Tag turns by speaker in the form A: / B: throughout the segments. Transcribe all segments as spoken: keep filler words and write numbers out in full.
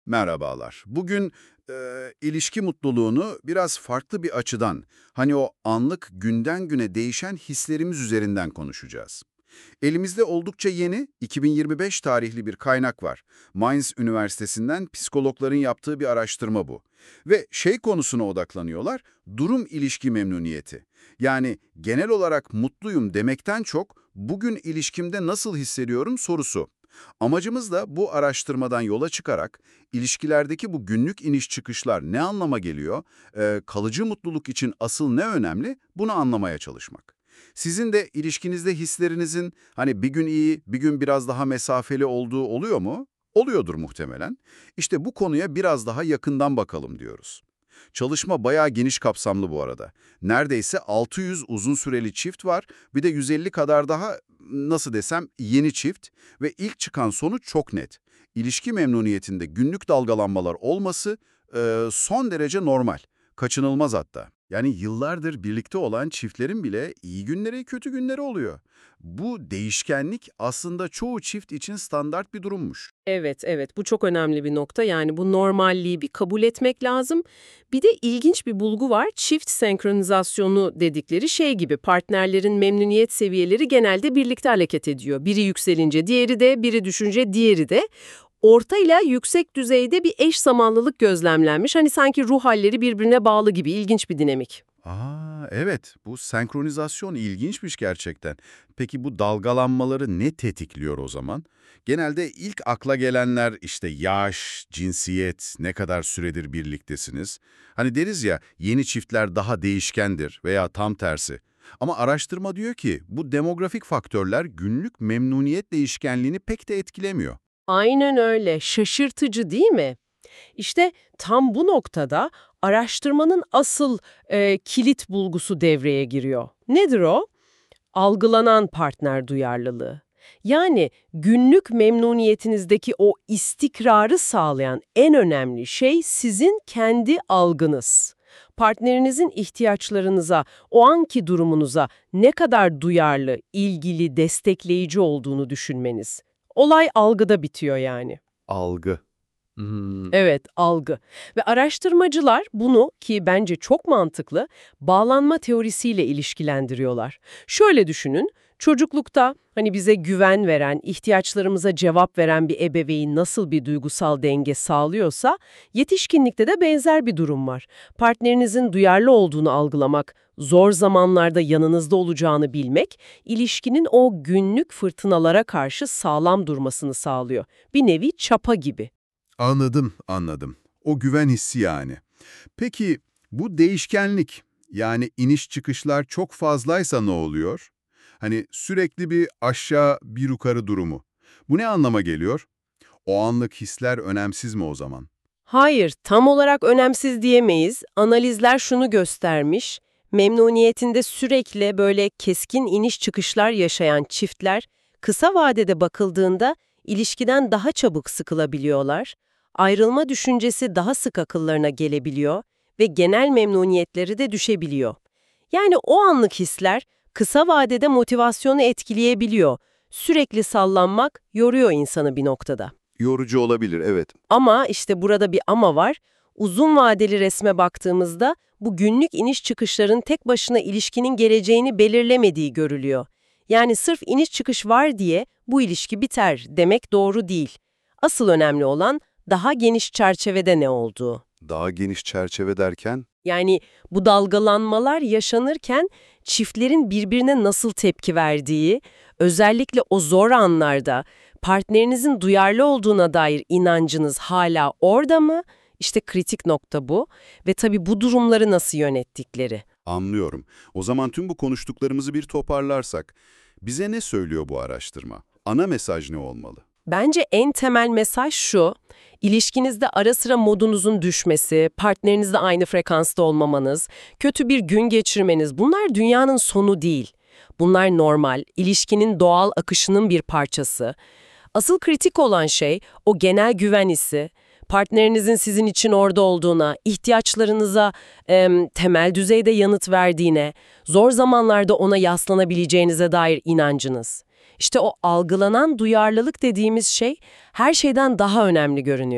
A: Merhabalar. Bugün e, ilişki mutluluğunu biraz farklı bir açıdan, hani o anlık günden güne değişen hislerimiz üzerinden konuşacağız. Elimizde oldukça yeni, iki bin yirmi beş tarihli bir kaynak var. Mainz Üniversitesi'nden psikologların yaptığı bir araştırma bu. Ve şey konusuna odaklanıyorlar, durum ilişki memnuniyeti. Yani genel olarak mutluyum demekten çok, bugün ilişkimde nasıl hissediyorum sorusu. Amacımız da bu araştırmadan yola çıkarak ilişkilerdeki bu günlük iniş çıkışlar ne anlama geliyor, e, kalıcı mutluluk için asıl ne önemli bunu anlamaya çalışmak. Sizin de ilişkinizde hislerinizin hani bir gün iyi, bir gün biraz daha mesafeli olduğu oluyor mu? Oluyordur muhtemelen. İşte bu konuya biraz daha yakından bakalım diyoruz. Çalışma bayağı geniş kapsamlı bu arada. Neredeyse altı yüz uzun süreli çift var, bir de yüz elli kadar daha nasıl desem yeni çift ve ilk çıkan sonuç çok net. İlişki memnuniyetinde günlük dalgalanmalar olması e, son derece normal, kaçınılmaz hatta. Yani yıllardır birlikte olan çiftlerin bile iyi günleri, kötü günleri oluyor. Bu değişkenlik aslında çoğu çift için standart bir durummuş.
B: Evet, evet. Bu çok önemli bir nokta. Yani bu normalliği bir kabul etmek lazım. Bir de ilginç bir bulgu var. Çift senkronizasyonu dedikleri şey gibi. Partnerlerin memnuniyet seviyeleri genelde birlikte hareket ediyor. Biri yükselince diğeri de, biri düşünce diğeri de. Orta ile yüksek düzeyde bir eş zamanlılık gözlemlenmiş. Hani sanki ruh halleri birbirine bağlı gibi. İlginç bir dinamik.
A: Aa, evet, bu senkronizasyon ilginçmiş gerçekten. Peki bu dalgalanmaları ne tetikliyor o zaman? Genelde ilk akla gelenler işte yaş, cinsiyet, ne kadar süredir birliktesiniz. Hani deriz ya yeni çiftler daha değişkendir veya tam tersi. Ama araştırma diyor ki bu demografik faktörler günlük memnuniyet değişkenliğini pek de etkilemiyor.
B: Aynen öyle. Şaşırtıcı değil mi? İşte tam bu noktada araştırmanın asıl e, kilit bulgusu devreye giriyor. Nedir o? Algılanan partner duyarlılığı. Yani günlük memnuniyetinizdeki o istikrarı sağlayan en önemli şey sizin kendi algınız. Partnerinizin ihtiyaçlarınıza, o anki durumunuza ne kadar duyarlı, ilgili, destekleyici olduğunu düşünmeniz. Olay algıda bitiyor yani.
A: Algı. Hmm.
B: Evet, algı. Ve araştırmacılar bunu, ki bence çok mantıklı, bağlanma teorisiyle ilişkilendiriyorlar. Şöyle düşünün, çocuklukta hani bize güven veren, ihtiyaçlarımıza cevap veren bir ebeveyn nasıl bir duygusal denge sağlıyorsa, yetişkinlikte de benzer bir durum var. Partnerinizin duyarlı olduğunu algılamak, zor zamanlarda yanınızda olacağını bilmek, ilişkinin o günlük fırtınalara karşı sağlam durmasını sağlıyor. Bir nevi çapa gibi.
A: Anladım, anladım. O güven hissi yani. Peki bu değişkenlik, yani iniş çıkışlar çok fazlaysa ne oluyor? Hani sürekli bir aşağı bir yukarı durumu. Bu ne anlama geliyor? O anlık hisler önemsiz mi o zaman?
B: Hayır, tam olarak önemsiz diyemeyiz. Analizler şunu göstermiş, memnuniyetinde sürekli böyle keskin iniş çıkışlar yaşayan çiftler, kısa vadede bakıldığında ilişkiden daha çabuk sıkılabiliyorlar, ayrılma düşüncesi daha sık akıllarına gelebiliyor ve genel memnuniyetleri de düşebiliyor. Yani o anlık hisler kısa vadede motivasyonu etkileyebiliyor. Sürekli sallanmak yoruyor insanı bir noktada.
A: Yorucu olabilir, evet.
B: Ama işte burada bir ama var. Uzun vadeli resme baktığımızda bu günlük iniş çıkışların tek başına ilişkinin geleceğini belirlemediği görülüyor. Yani sırf iniş çıkış var diye bu ilişki biter demek doğru değil. Asıl önemli olan daha geniş çerçevede ne olduğu.
A: Daha geniş çerçeve derken?
B: Yani bu dalgalanmalar yaşanırken çiftlerin birbirine nasıl tepki verdiği, özellikle o zor anlarda partnerinizin duyarlı olduğuna dair inancınız hala orada mı? İşte kritik nokta bu ve tabii bu durumları nasıl yönettikleri.
A: Anlıyorum. O zaman tüm bu konuştuklarımızı bir toparlarsak, bize ne söylüyor bu araştırma? Ana mesaj ne olmalı?
B: Bence en temel mesaj şu, ilişkinizde ara sıra modunuzun düşmesi, partnerinizle aynı frekansta olmamanız, kötü bir gün geçirmeniz bunlar dünyanın sonu değil. Bunlar normal, ilişkinin doğal akışının bir parçası. Asıl kritik olan şey o genel güven hissi, partnerinizin sizin için orada olduğuna, ihtiyaçlarınıza em, temel düzeyde yanıt verdiğine, zor zamanlarda ona yaslanabileceğinize dair inancınız. İşte o algılanan duyarlılık dediğimiz şey her şeyden daha önemli görünüyor.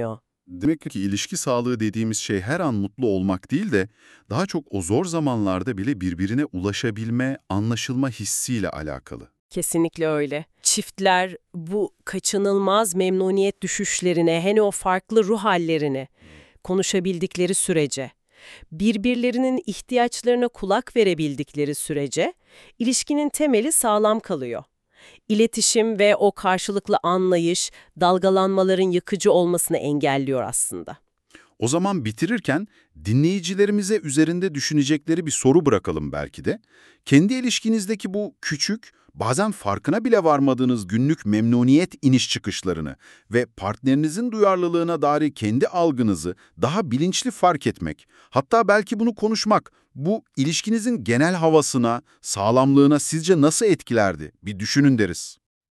A: Demek ki ilişki sağlığı dediğimiz şey her an mutlu olmak değil de daha çok o zor zamanlarda bile birbirine ulaşabilme, anlaşılma hissiyle alakalı.
B: Kesinlikle öyle. Çiftler bu kaçınılmaz memnuniyet düşüşlerine, hani o farklı ruh hallerine konuşabildikleri sürece, birbirlerinin ihtiyaçlarına kulak verebildikleri sürece ilişkinin temeli sağlam kalıyor. İletişim ve o karşılıklı anlayış, dalgalanmaların yıkıcı olmasını engelliyor aslında.
A: O zaman bitirirken dinleyicilerimize üzerinde düşünecekleri bir soru bırakalım belki de. Kendi ilişkinizdeki bu küçük, bazen farkına bile varmadığınız günlük memnuniyet iniş çıkışlarını ve partnerinizin duyarlılığına dair kendi algınızı daha bilinçli fark etmek, hatta belki bunu konuşmak, bu ilişkinizin genel havasına, sağlamlığına sizce nasıl etkilerdi? Bir düşünün deriz.